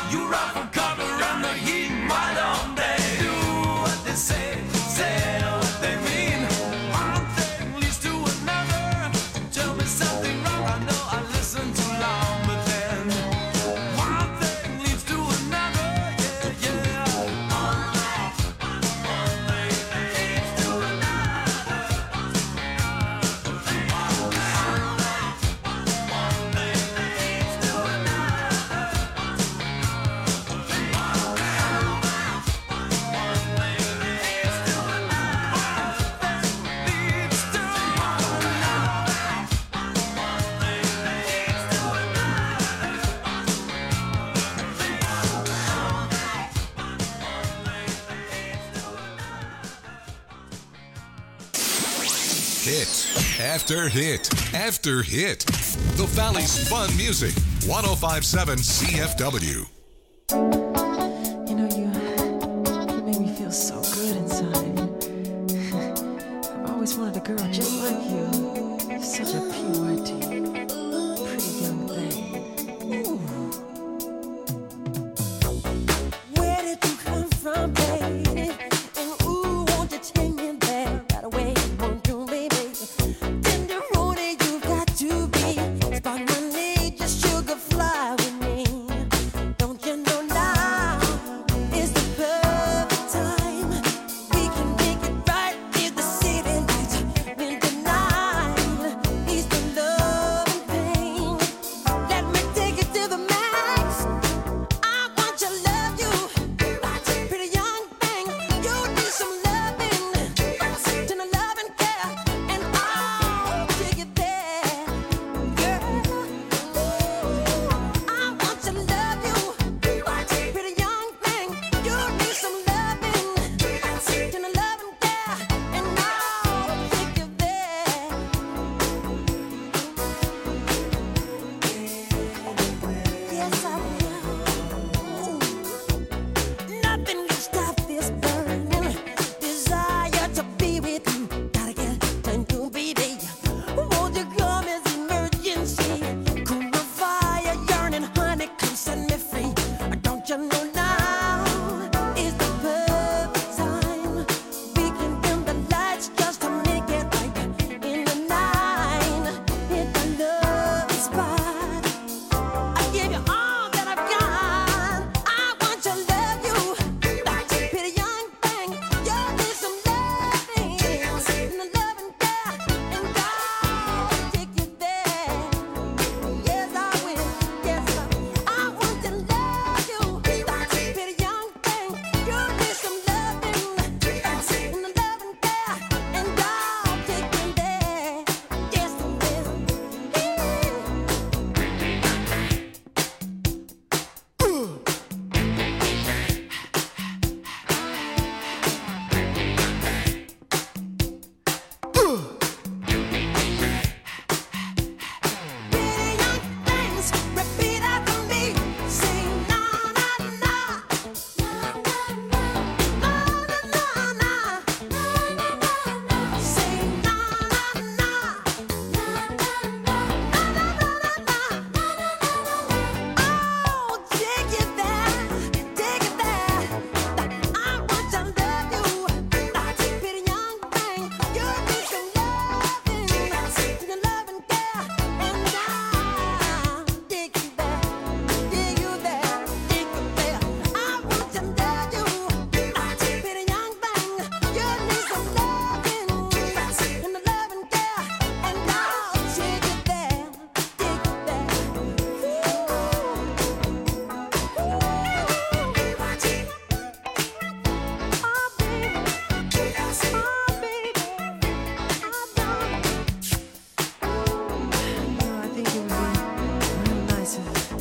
You run for cover and the heat might on day. Do what they say what they mean. One thing leads to another. Tell me something wrong, I know I listened too long, but then one thing leads to another, yeah. One thing leads to another. One thing leads to Hit after hit after hit. The Valley's fun music. 1057 CFW. You know, you make me feel so good inside. I've always wanted a girl just like you. You're such a PYT, pretty young thing. Ooh. Where did you come from, baby? And ooh, won't you take me there right away? Won't you, baby? Tenderoni, you've got to be. Spark my need, just sugar fly with me. Don't you know now is the perfect time? We can make it right if the city lights when the night is the love and pain. Let me take it to the max. I want to love you, pretty young thing. You need some loving, to the love and care, and I'll take it there, girl. I want to love you, pretty young thing. You need some loving, to the love and care, and I'll take you there. Yes, I will. Nothing can stop this burning desire to be with you. Gotta get time to baby. Won't you come as emergency? Cool my fire, yearning, honey, come set me free. Don't you know now is the perfect time? We can dim the lights just to make it right in the night. Hit the love spot. I give you all that I've got. I want to love you, pretty young thing. You need some loving, and the love and care, and I'll take you there. Yes, I will. Yes, I want to love you, pretty young thing. You need some loving, and the love and care, and I'll take you there. Yes, I will. Pretty young things, repeat after me. Sing na na na, na na na, na na na. Sing na na na, na na na. Oh, take it there, take it there. I want to love you, pretty young thing. You need some loving, to the love and care, and I'll take you there, take you there, take you there. I want to love you, pretty young thing. You need some loving, and the love and care, and I'll take you there, take you there. I think it would be really nice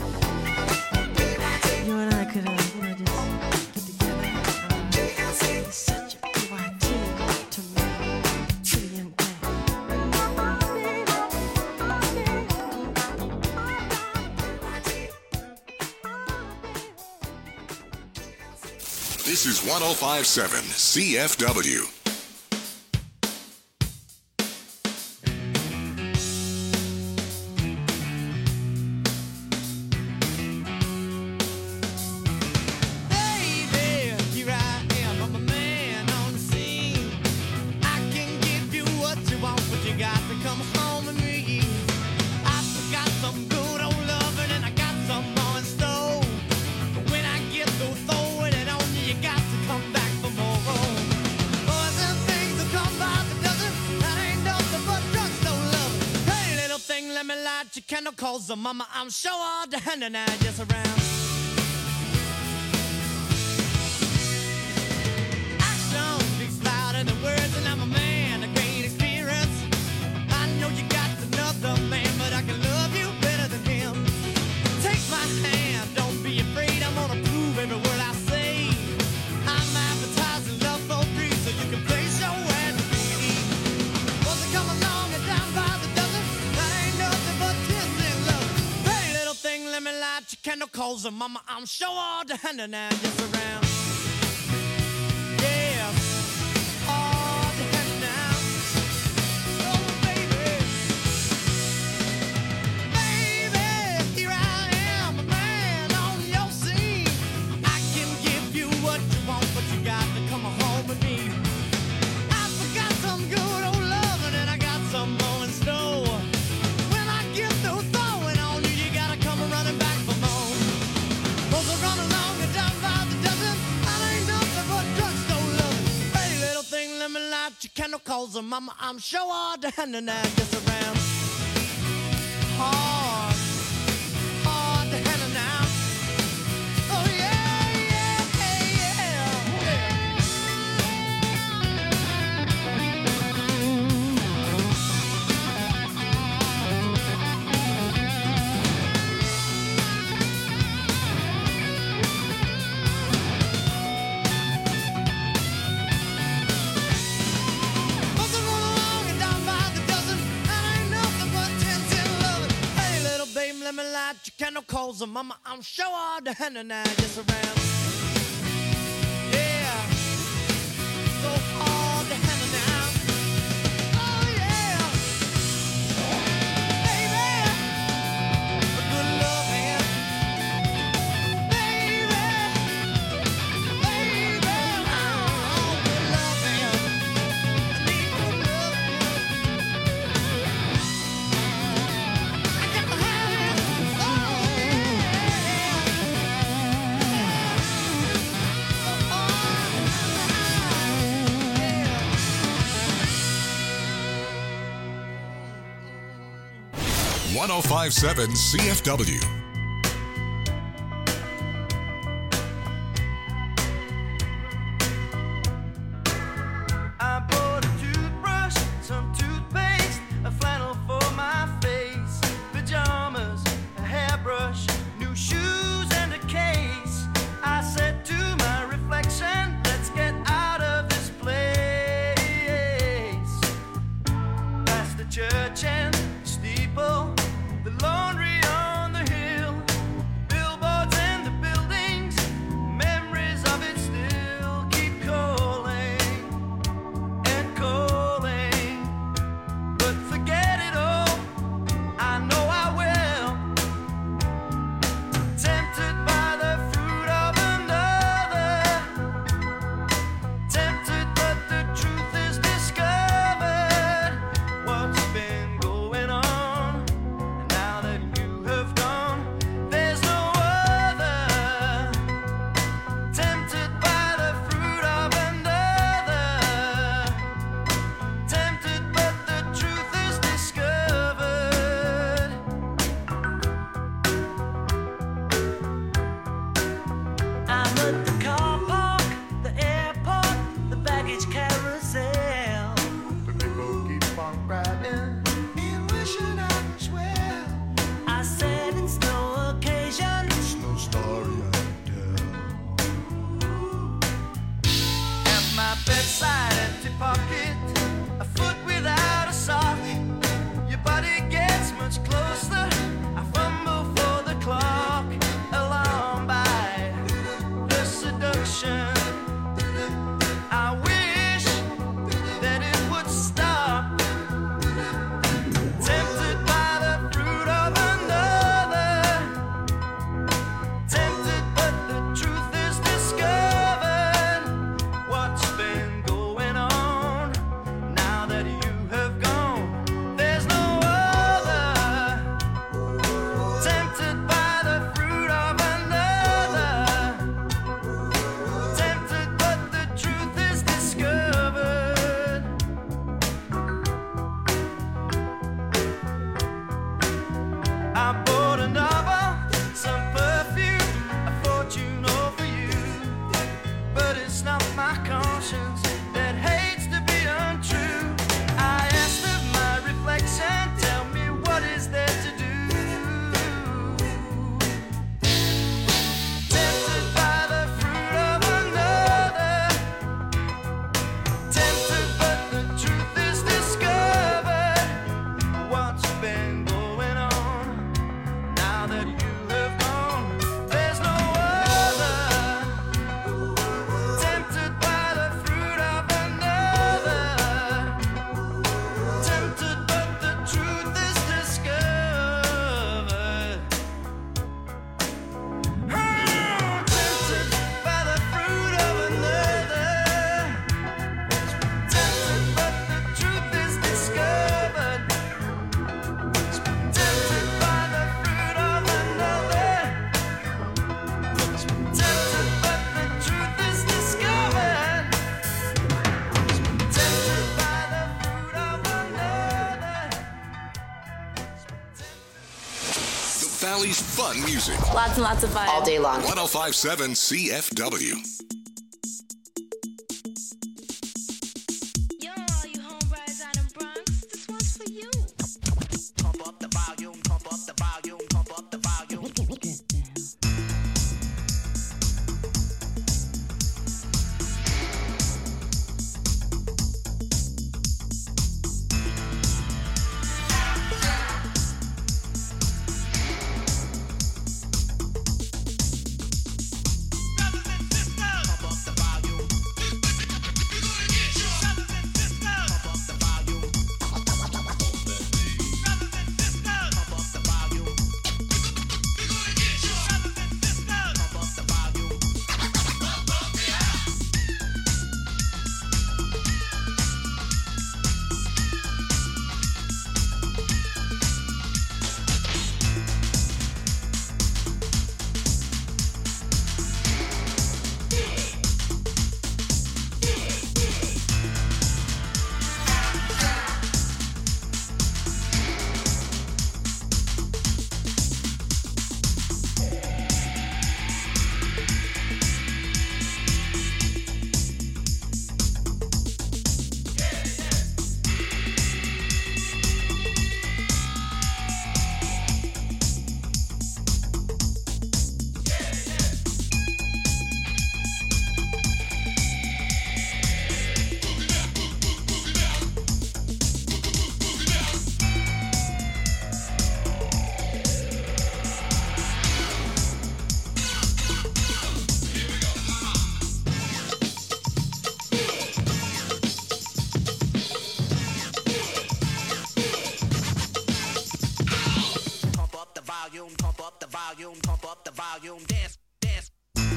if you and I could, just get together. It's such a PYT to me, pretty young This is 1057 CFW. calls, mama, I'm sure all the hand and I just around. Action speaks louder than words, and I'm a man of great experience. I know you got another man, but I can love you better than him. Take my hand, don't be afraid, I'm gonna prove every word I say. I'm advertising love for free, so you can place your ad to me. Once I come along and down by the dozen, that ain't nothing but kiss and love. Hey, little thing, let me light your candle, cause mama, I'm sure all the hand and I just around. Yeah, all the hand now. Oh, baby. Baby, here I am, a man on your scene. I can give you what you want, but you got to come home with me. I forgot some good old loving, and I got some more in store. When I get through throwing on you, you gotta come running back for more. Those are run along and down by the dozen. That ain't nothing but drugstore love. Hey, little thing, let me light your candle, cause mama, I'm sure all the hand and I just around. Hard, hard to handle now. Oh yeah, yeah, yeah, yeah. Must have run along and down by the dozen. That ain't nothing but 10 loving. Hey, little baby, let me light your candle, cause mama, I'm sure all the hand and I just around. Yeah, so hard to handle now. Oh yeah, baby, a good loving, baby, baby, oh, good loving. I need good loving. I got to have it. Oh yeah. 1057 CFW. I bought a toothbrush, some toothpaste, a flannel for my face, pajamas, a hairbrush, new shoes, and a case. I said to my reflection, let's get out of this place. Past the church and steeple, the laundry on the hill. most fun music. Lots and lots of fun. All day long. 1057 CFW. Yo, all you homebrides out in Bronx, this one's for you. Pump up the volume, pump up the volume, pump up the volume. Pump up the volume, dance, dance.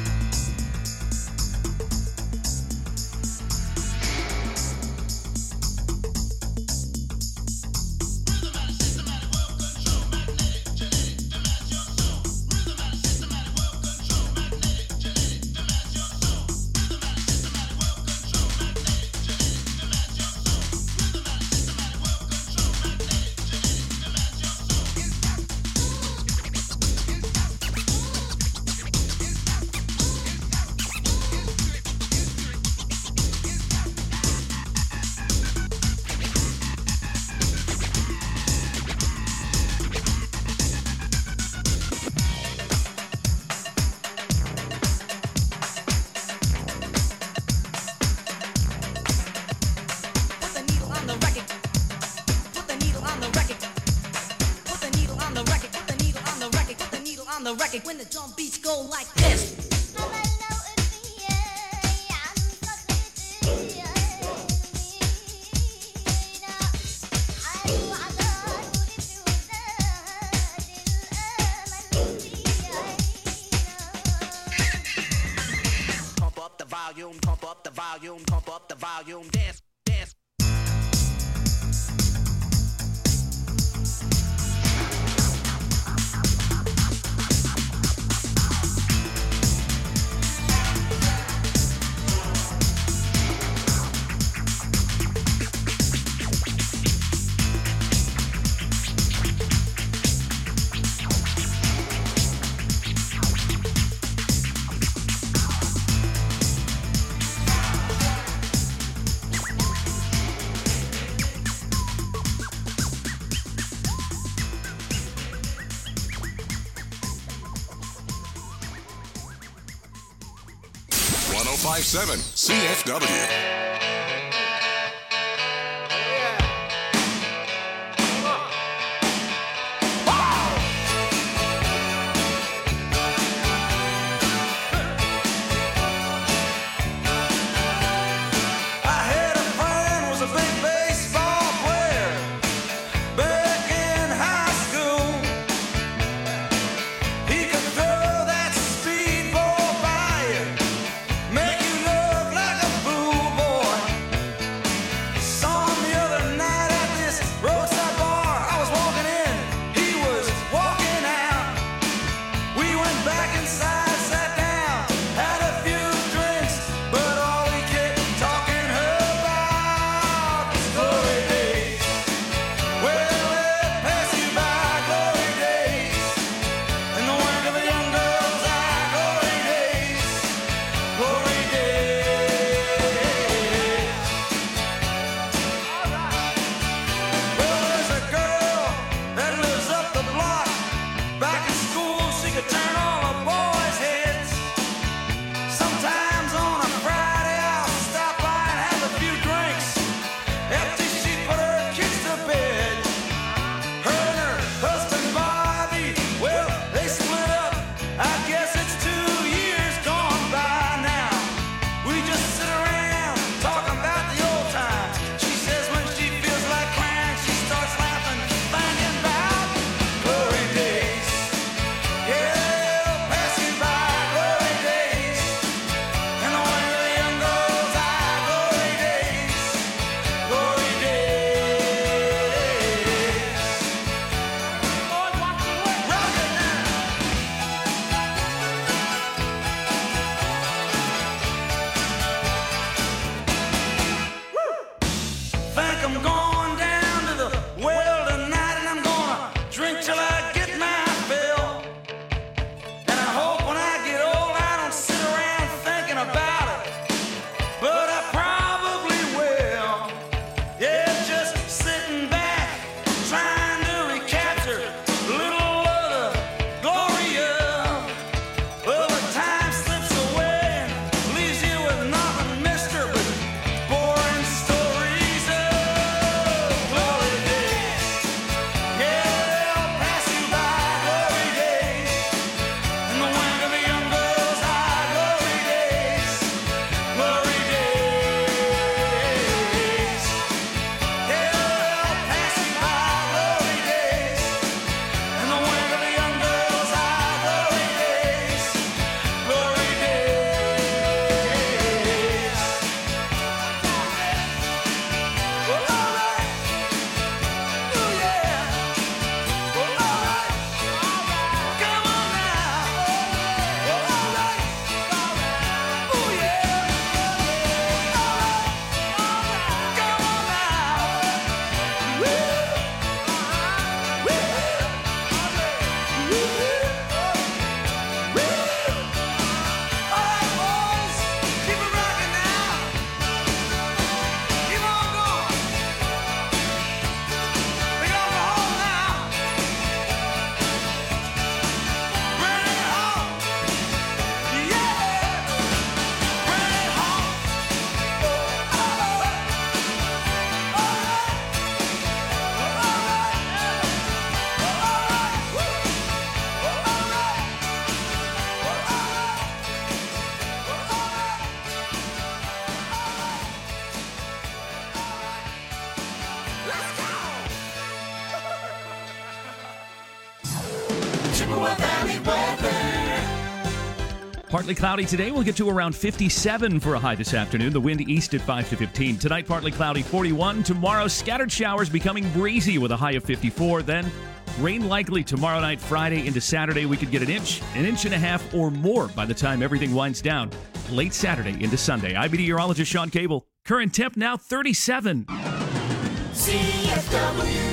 Put the needle on the record. Put the needle on the record. Put the needle on the record. Put the needle on the record. Put the needle on the record. When the drum beats go like this. Pump up the volume, pump up the volume, pump up the volume, dance, dance. .1057 CFW. I had a friend was a big baseball player back in high school. He could throw that speedball by you, make you look like a fool. Partly cloudy today. We'll get to around 57 for a high this afternoon. The wind east at 5 to 15. Tonight, partly cloudy, 41. Tomorrow, scattered showers becoming breezy with a high of 54. Then, rain likely tomorrow night, Friday into Saturday. We could get an inch and a half or more by the time everything winds down late Saturday into Sunday. I'm meteorologist Sean Cable. Current temp now 37. CFW.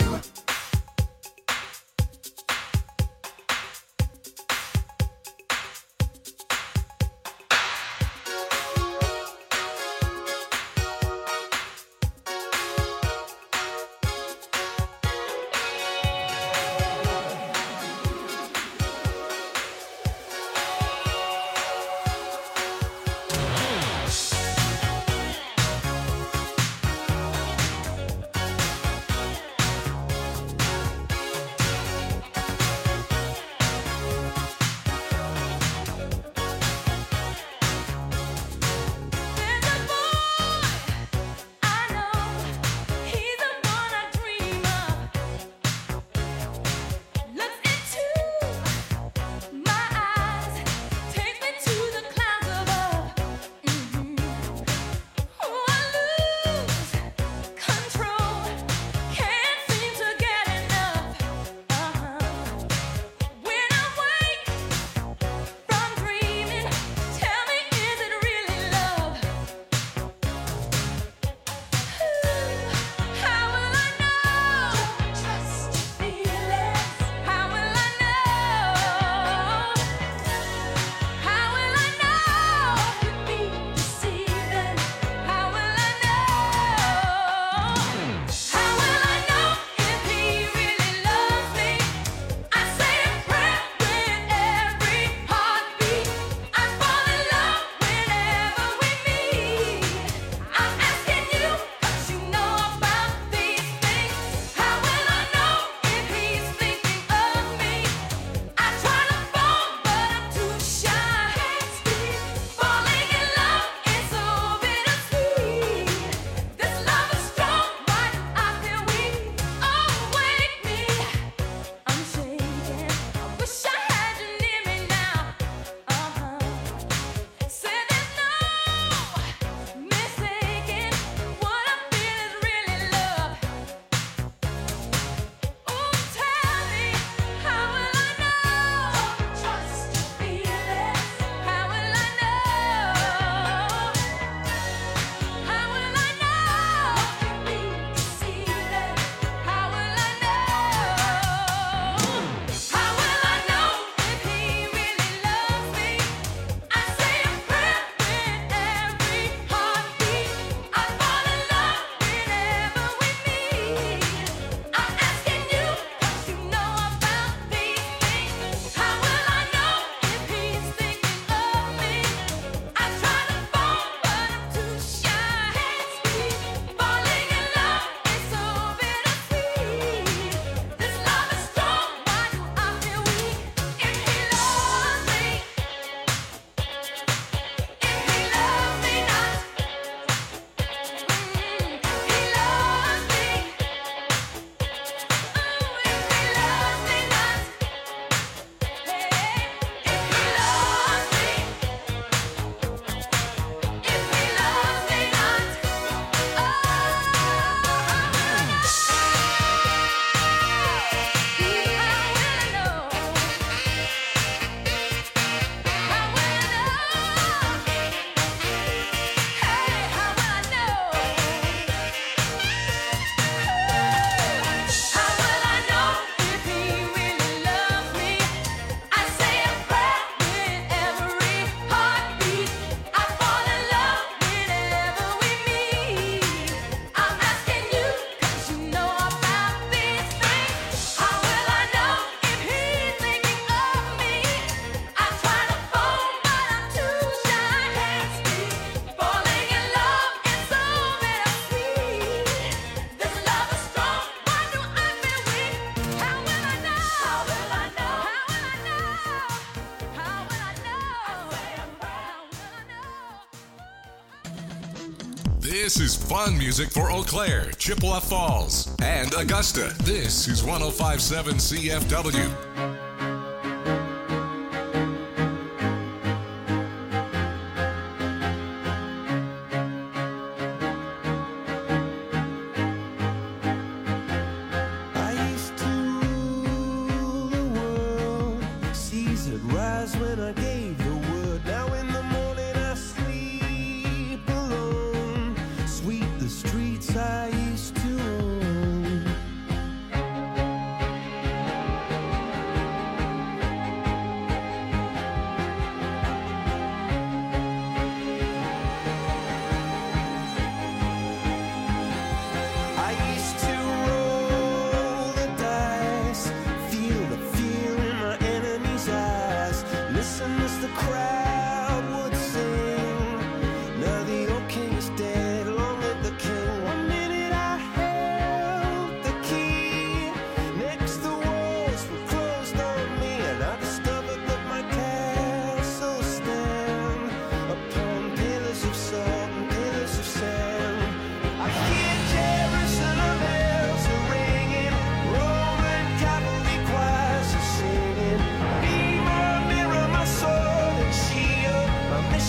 This is fun music for Eau Claire, Chippewa Falls, and Augusta. This is 105.7 CFW.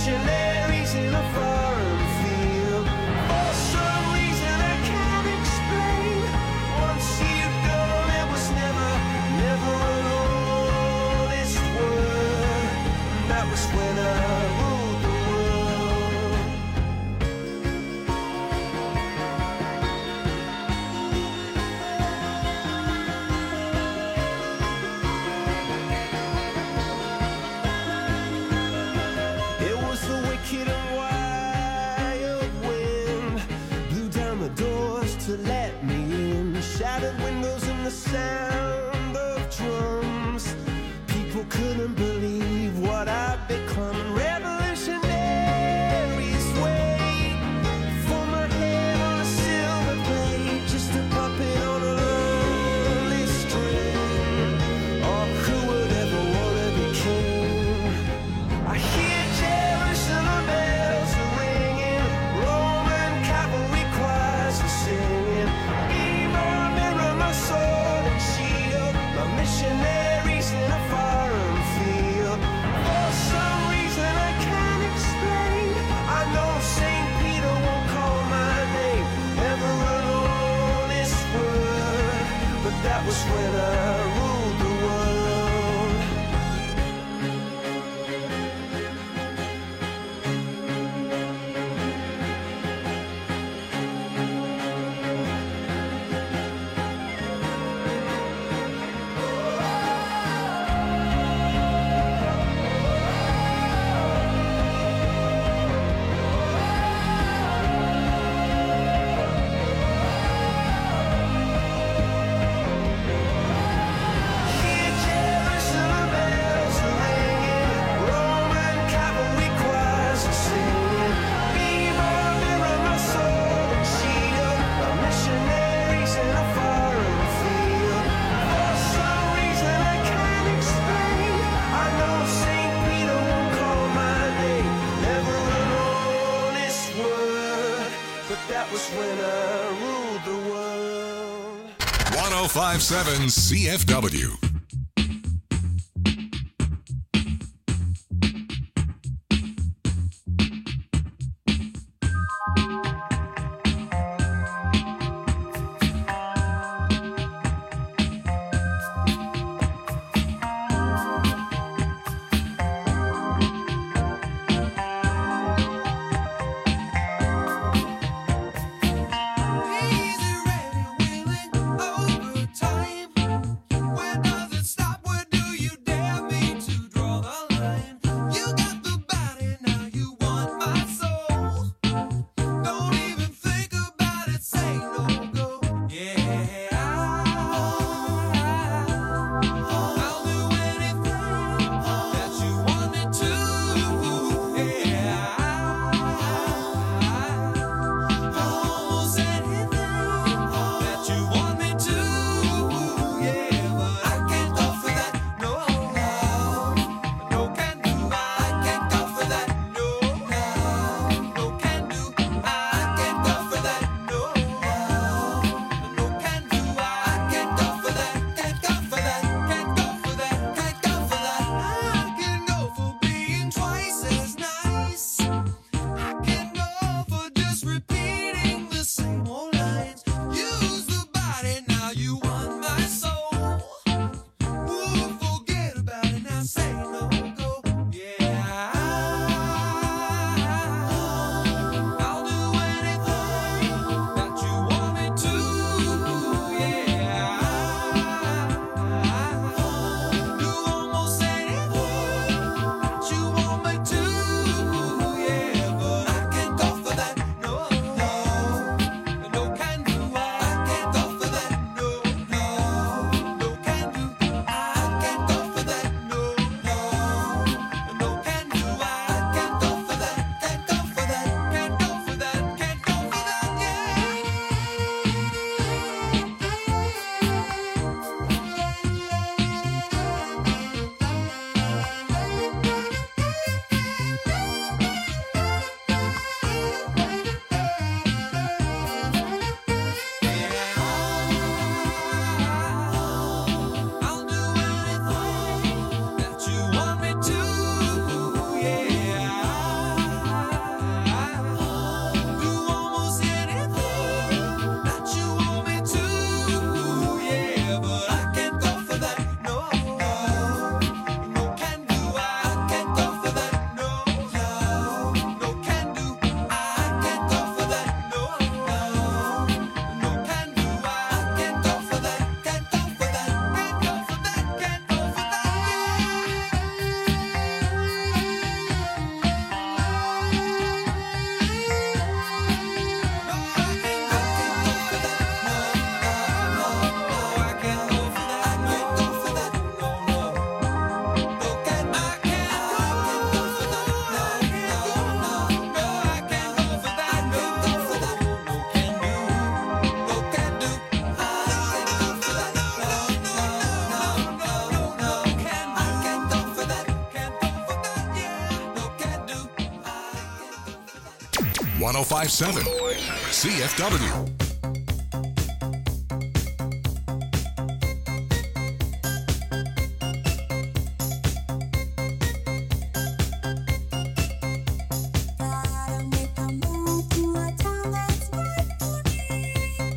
missionaries in a foreign field. For some reason I can't explain. Once you've gone, it was never an honest word. That was when I ruled the world. It was the wicked and wild wind, blew down the doors to let me in, shattered windows and the sound of drums. People couldn't believe what I'd become. Revolutionaries wait for my head on a silver blade, just a puppet on a lonely string. Oh, who would ever want to be king? I hear Jerusalem bells are ringing, Roman cavalry choirs are singing. Be my mirror, my sword and shield, my missionaries in a foreign field. For some reason I can't explain, I know St. Peter won't call my name, never an honest word, but that was when I ruled the world. Hear Jerusalem bells are ringing, Roman cavalry choirs are singing. Be my mirror, my sword and shield, my missionaries in a foreign field. For some reason I can't explain, I know St. Peter won't call my name, never an honest word, but that was when I ruled the world. 1057 CFW. Easy, ready, willing, overtime. Where does 1057 CFW. Gotta make a move to a town that's right for me.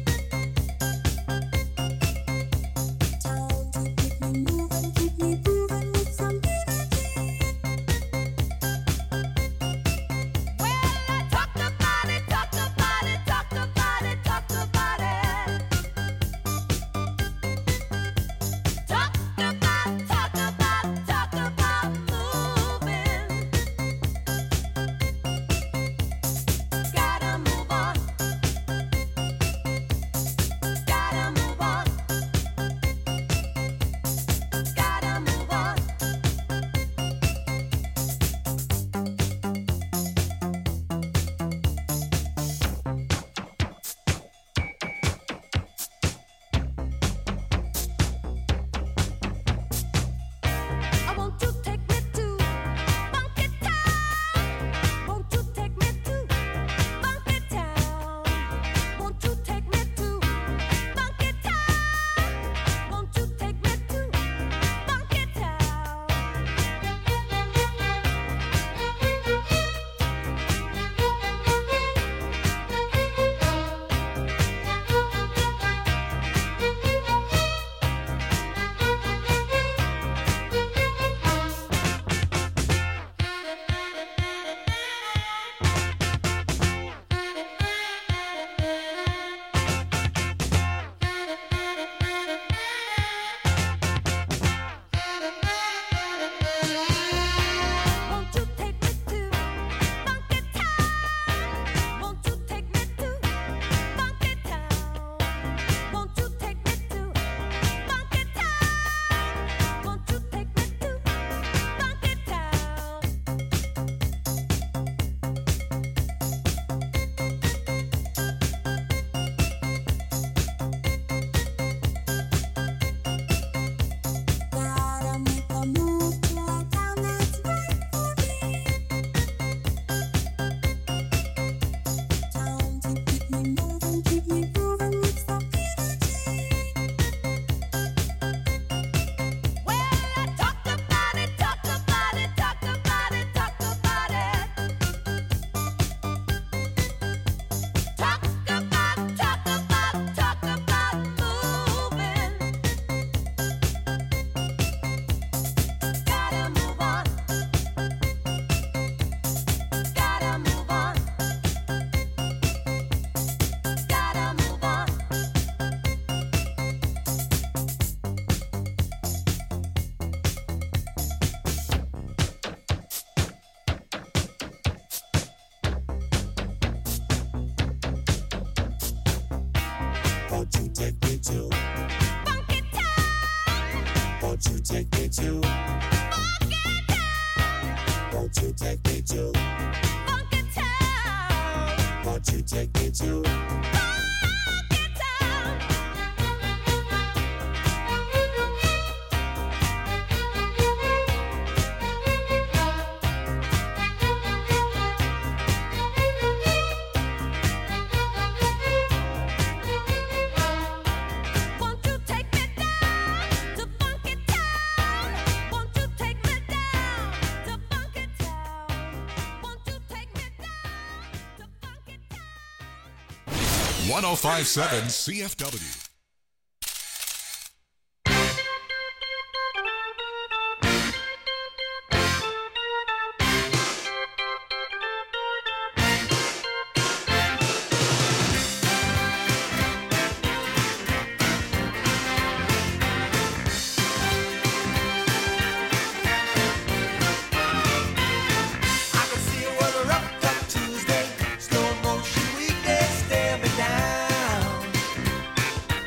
Town to keep me moving with some energy. Well, talk about it, talk about it, talk about it, talk about it. Talk about moving. Gotta move on. Gotta move on. Gotta move on. I want you to take me to Funky Town. Won't you take me to Funky Town? Won't you take me to Funky Town? Won't you take me to Funky Town? Won't you take me to Funky Town? Won't you take me to Funky Town? Won't you take me to Funky Town? Won't you take me to Funky Town? Gotta make a move to a town that's right for me. Town to keep me moving with some energy. Well, talk about it, talk about it, talk about it, talk about it. Talk about moving. Gotta move on. Gotta move on. Gotta move on. Won't you take me to? Funky Town. Won't you take me to? Funky Town. Won't you take me to? Funky Town. Won't you take me to? Funky Town. Won't you take me down to Funky Town? Won't you take me down to Funky Town? Won't you take me down to Funky Town? 1057 CFW. I can see a weather up that Tuesday, slow motion weekday, stare me down.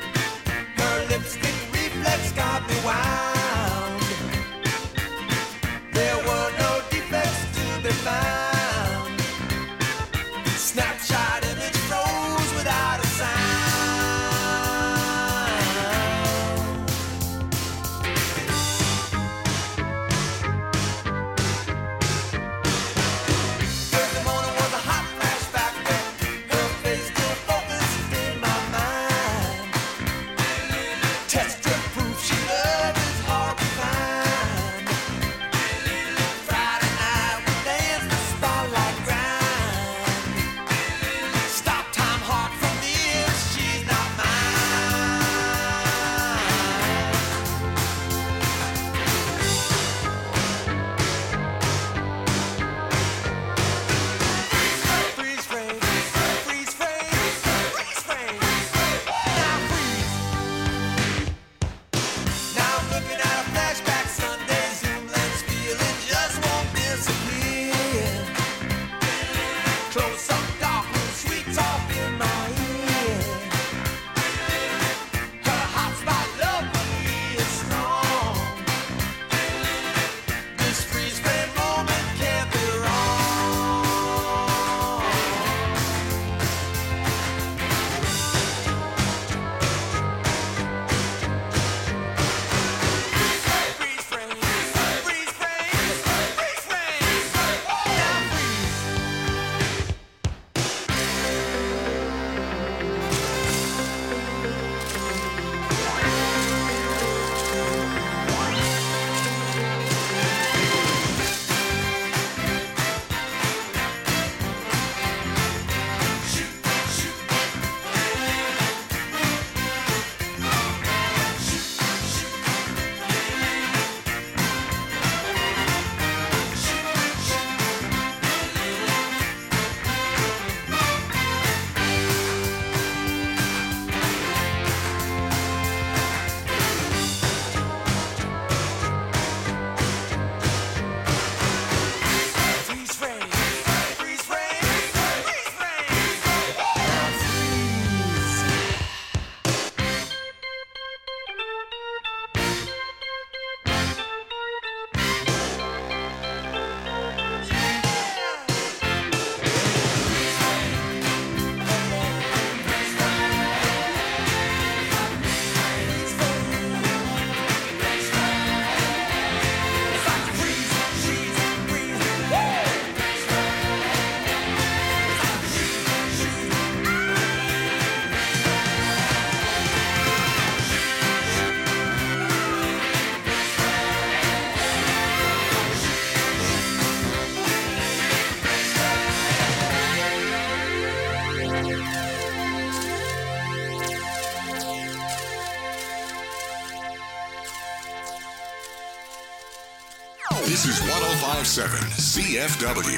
This is 1057 CFW.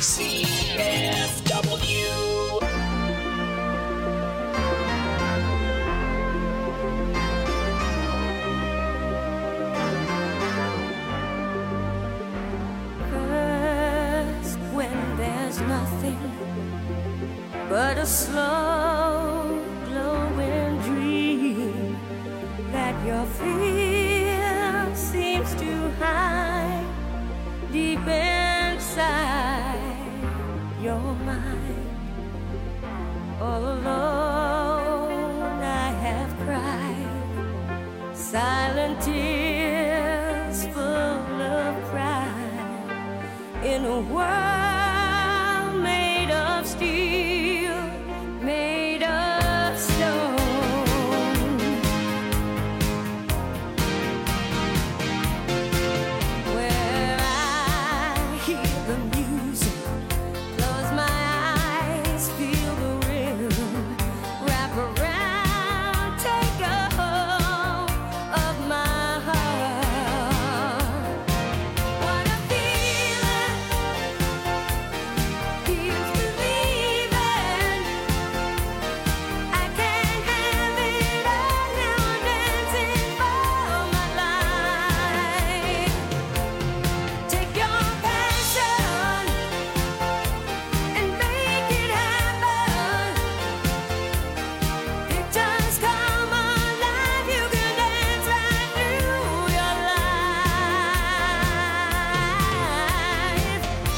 CFW. First, when there's nothing but a slow glowing dream that your fear seems to hide deep inside your mind. All alone I have cried silent tears full of pride in a world made of steel, made of stone. Where I hear the music, close my eyes, feel the rhythm, wrap around, take a hold of my heart. What a feeling, feels believing. I can't have it all now, I'm dancing for my life. Take your passion and make it happen. Pictures come alive, you can dance right through your life.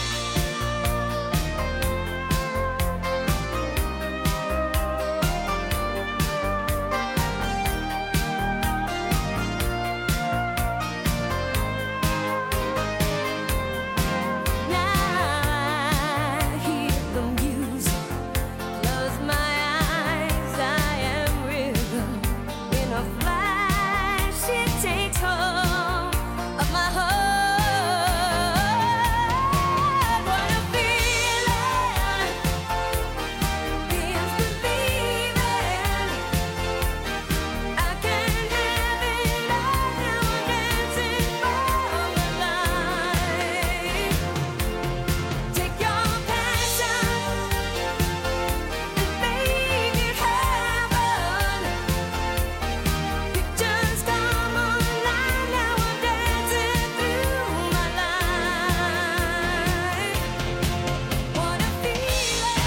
Now I hear the music, close my eyes, I am rhythm. In a flash, it takes hold of my heart. What a feeling, feels believing. I can't have it all now, I'm dancing for my life. Take your passion and make it happen. Pictures come alive, now I'm dancing through my life. What a feeling.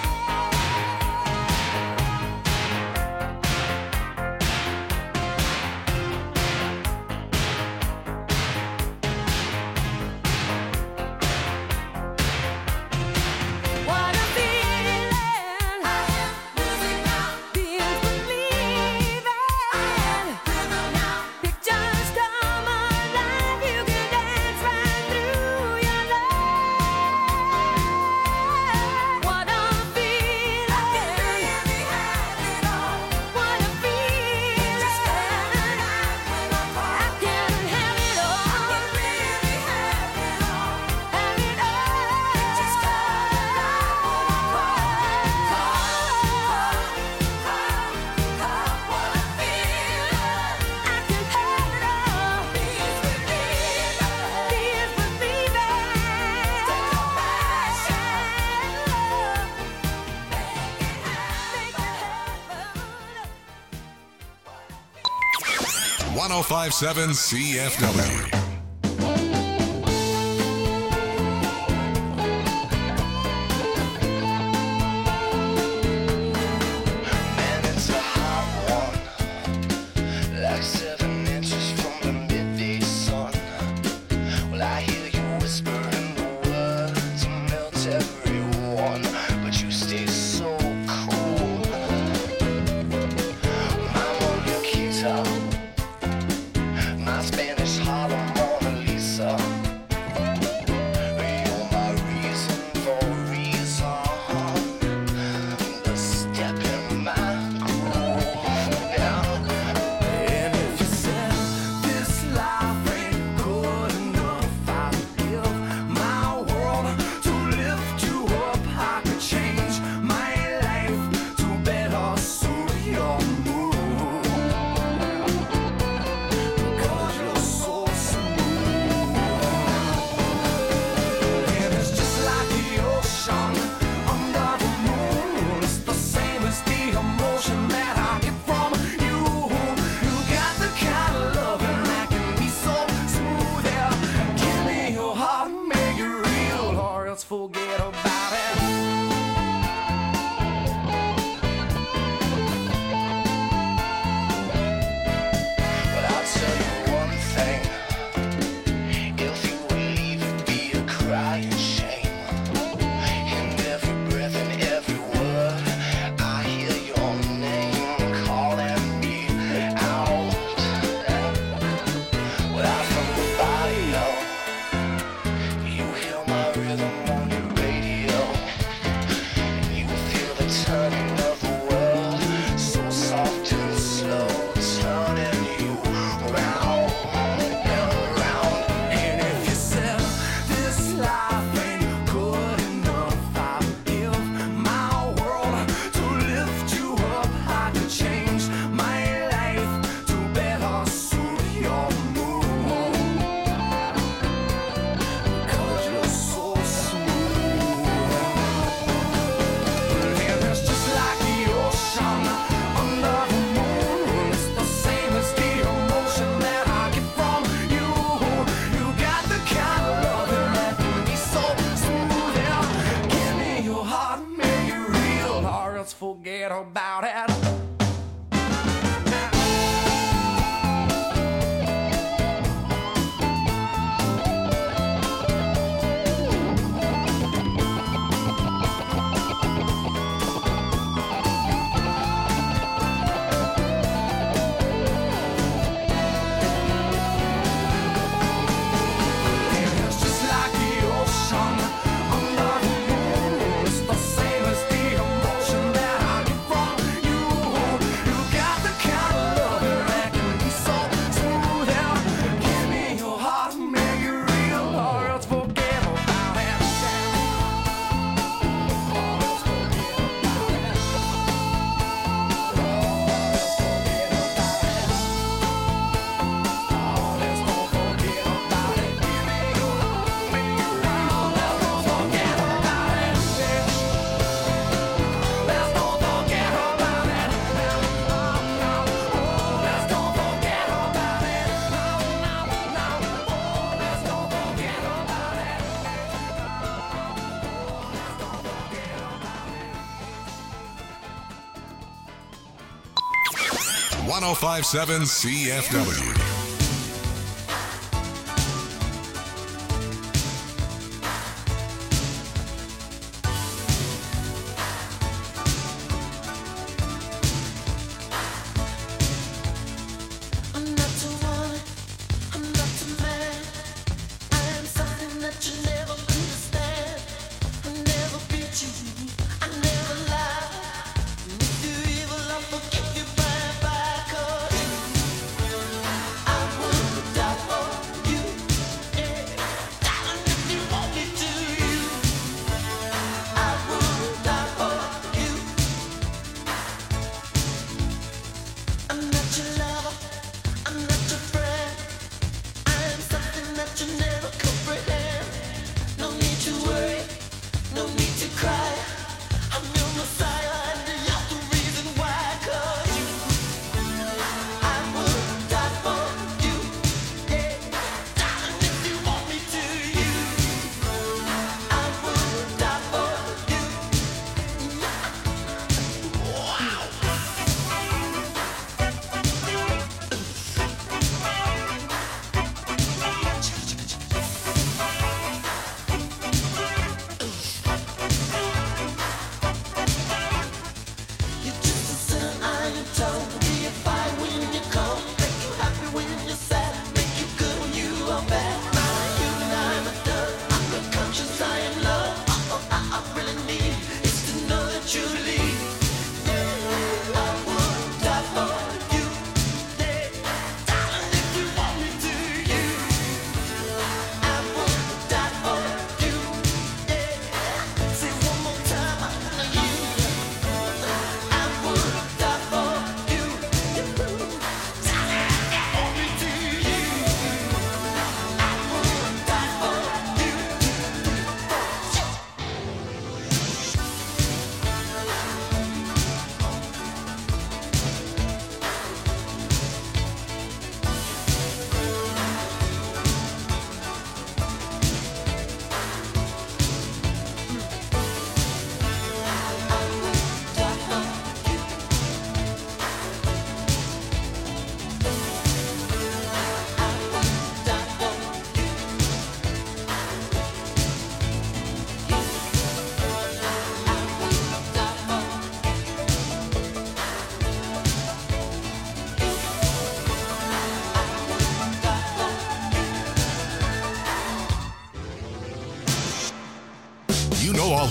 'What a feeling. I am moving now. Feels believing. I am rhythm now. Pictures come alive. You can dance right through your life. What a feeling. I can really have it all. What a feeling. I can have it all. I can really have it all. Have it all. Just One 1057 CFW. Man, it's a hot one, like 7 inches from the midday sun. Well, I hear you whispering the words, melt everyone, but you stay so cool. I'm on your guitar, my Spanish Harlem forget about it. But I'll tell you one thing. If you would leave, it'd be a crying shame. In every breath and every word, I hear your name calling me out. Well, I'm from the barrio. You hear my rhythm on your radio. And you feel the turning of the world, so soft and slow, turning you round and around. And if you said this life ain't good enough, I'd give my world to lift you up. I could change my life to better suit your mood. 'Cause you're so smooth. And it's just like the ocean under the moon. It's the same as the emotion that I get from you. You got the kind of loving that can be so smooth. Yeah. Give me your heart, make it real, or else forget about it. And it's just like the ocean under the moon. It's the same as the emotion that I get from you. You got the kind of loving that can be so smooth. Yeah. Give me your heart, make it real, or else forget about it. Or else forget about it. Or else don't forget about it. Give me your heart, make it real, or else don't forget about it. Let's don't forget about it. Let's don't forget about it. Let's don't forget about it. 1057 CFW. I'm not too one, I'm not too mad. I am something that you never understand. I never beat you, I never lie. And if you're evil, I'll forgive you bye. 'Cause I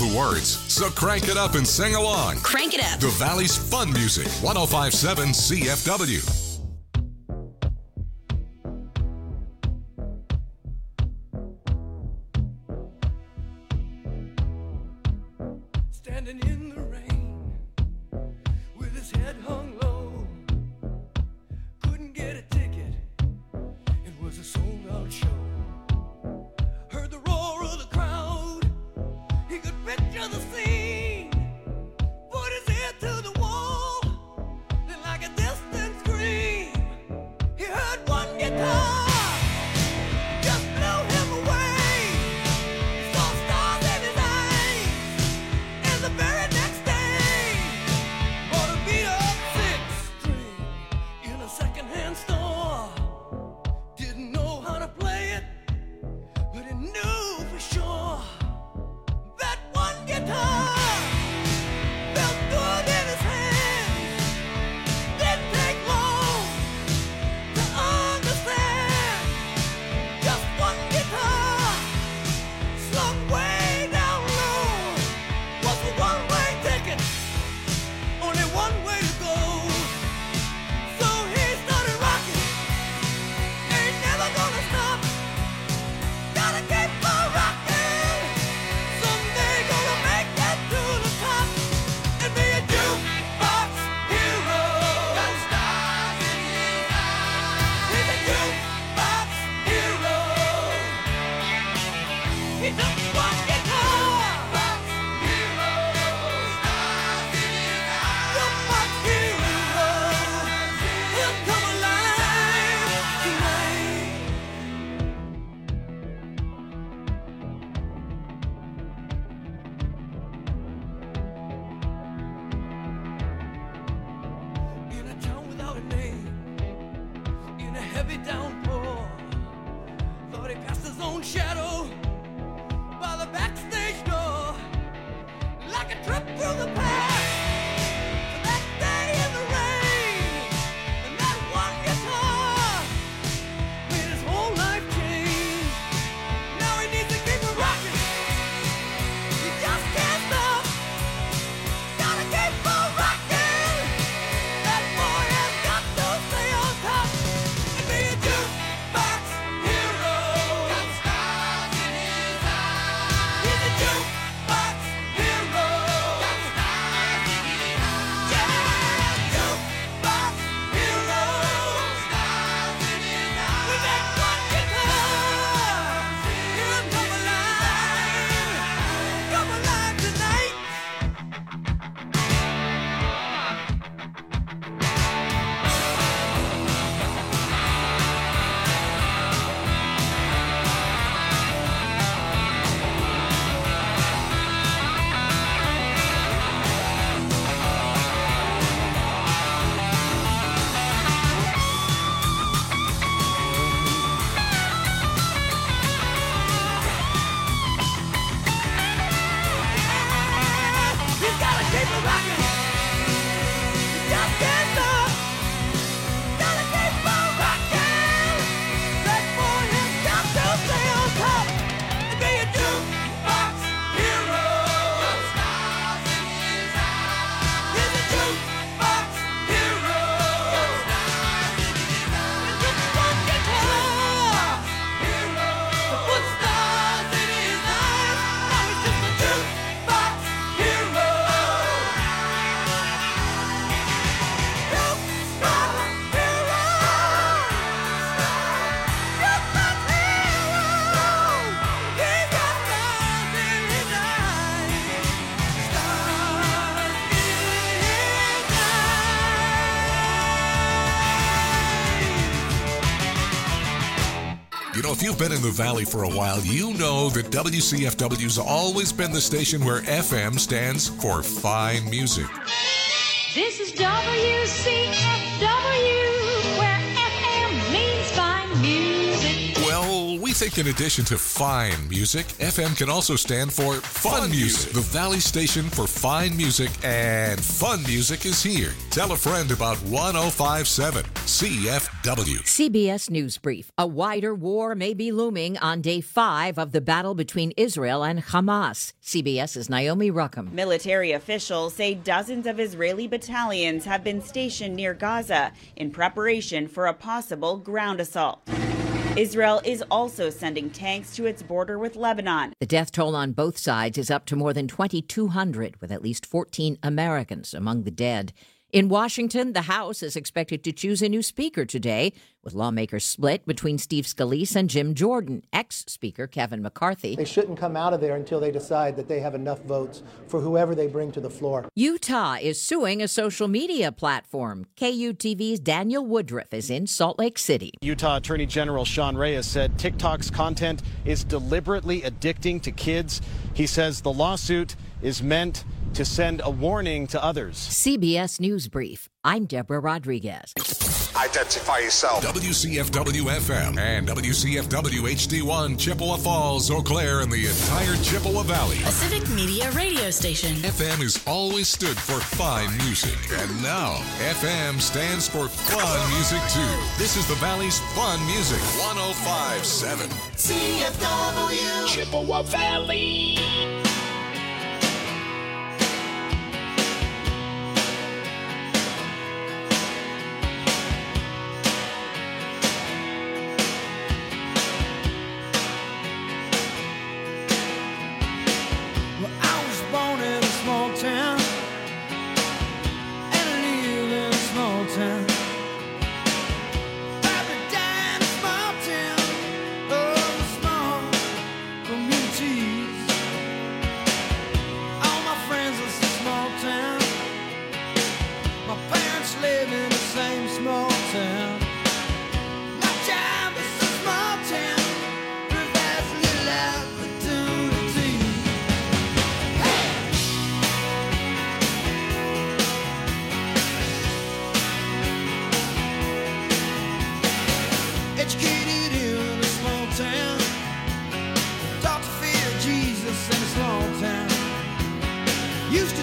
the words, so crank it up and sing along. Crank it up. The Valley's fun music, 105.7 CFW. Standing in the rain with his head hung low, couldn't get a ticket, it was a sold-out show. Heard the roar of the crowd, he could picture the scene, put his ear to the wall, then like a distant scream, he heard one guitar, just blew him away. He saw stars in his eyes. And the very next day, bought a beat-up six-string in a second-hand store. Didn't know how to play it, but he knew for sure that one guitar felt good in his hands. Didn't take long to understand. Just one guitar slung way down low was a one-way ticket, only one way to go. So he started rocking, ain't never gonna stop, gotta keep on rocking, someday gonna make it to the top, and be a jukebox hero. Got stars in his eyes. He's a jukebox hero. He took one guitar, hero, stars in his eyes. Jukebox hero, he'll come alive tonight. In a town without a name, in a heavy downpour, thought he passed his own shadow by the backstage door, like a trip through the past to that day in the rain. And that one guitar made his whole life change. Now he needs to keep it rocking, he just can't stop, gotta keep on rocking. That boy has got to stay on top and be a jukebox hero. Got stars in his eyes. He's a jukebox hero. Got stars in his eyes. Yeah, jukebox hero. Stars in his eyes. With that one guitar, he'll come alive tonight. He's gotta keep it rocking. He just can't stop. Gotta keep on rocking. That boy has got to stay on top and be a jukebox hero. Got stars in his eyes. He's a jukebox hero. Got stars in his eyes. And just one guitar hero to put stars in his eyes. Now he's just a jukebox hero. You know, if you've been in the Valley for a while, you know that WCFW's always been the station where FM stands for fine music. This is WCFW, where FM means fine music. Well, we think in addition to fine music, FM can also stand for fun music. The Valley station for fine music and fun music is here. Tell a friend about 105.7 CFW. CBS News Brief. A wider war may be looming on day 5 of the battle between Israel and Hamas. CBS's Naomi Ruckham. Military officials say dozens of Israeli battalions have been stationed near Gaza in preparation for a possible ground assault. Israel is also sending tanks to its border with Lebanon. The death toll on both sides is up to more than 2,200, with at least 14 Americans among the dead. In Washington, the House is expected to choose a new speaker today, with lawmakers split between Steve Scalise and Jim Jordan, ex-Speaker Kevin McCarthy. They shouldn't come out of there until they decide that they have enough votes for whoever they bring to the floor. Utah is suing a social media platform. KUTV's Daniel Woodruff is in Salt Lake City. Utah Attorney General Sean Reyes said TikTok's content is deliberately addicting to kids. He says the lawsuit is meant to send a warning to others. CBS News Brief. I'm Deborah Rodriguez. Identify yourself. WCFW FM and WCFW HD1 Chippewa Falls, Eau Claire, and the entire Chippewa Valley. A civic media radio station. FM has always stood for fine music, and now FM stands for fun music too. This is the Valley's fun music. 105.7 CFW Chippewa Valley. Used to